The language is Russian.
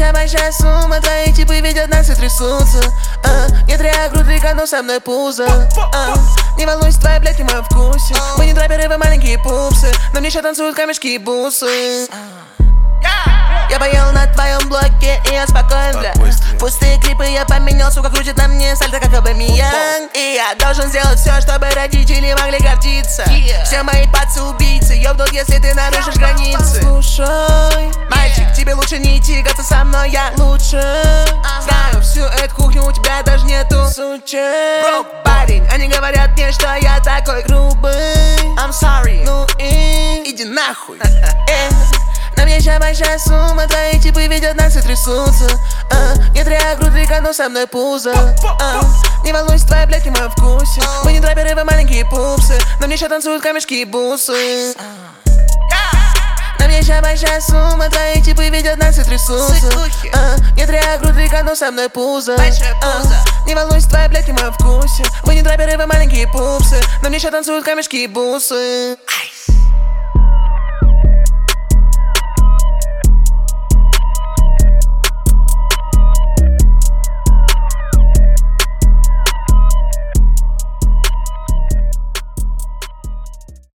вся большая сумма, твои типы видят нас и трясутся. Нет грудь, но со мной пузо. Не волнуйся, твоя блядь не в моем вкусе. Мы не траперы, вы маленькие пупсы, но мне еще танцуют камешки и бусы. Я поел на твоем блоке, и я спокоен, бля. Пустые клипы я поменял, сука, крутит на мне сальто, как Обамиян. И я должен сделать все, чтобы родители могли гордиться. Все мои пацы убийцы, ёбнут, если ты нарушишь границы. Слушай, мальчик, тебе лучше не тягаться со мной, я лучше знаю всю эту кухню, у тебя даже нету сучек. Бро, парень, они говорят мне, что я такой грубый. I'm sorry, ну и иди нахуй. На мне сейчас большая сумма, твои типы видят нас и трясутся. Нет грудь, но со мной пузо. Не волнуйся, твоя блядь не в моем вкусе. Мы не траперы, вы маленькие пупсы, но мне еще танцуют камешки и бусы. На мне сейчас большая сумма, твои типы видят нас и трясутся. Нет грудь, но со мной пузо. Не волнуйся, твоя блядь не в моем вкусе. Мы не траперы, вы маленькие пупсы, но мне еще танцуют камешки и бусы.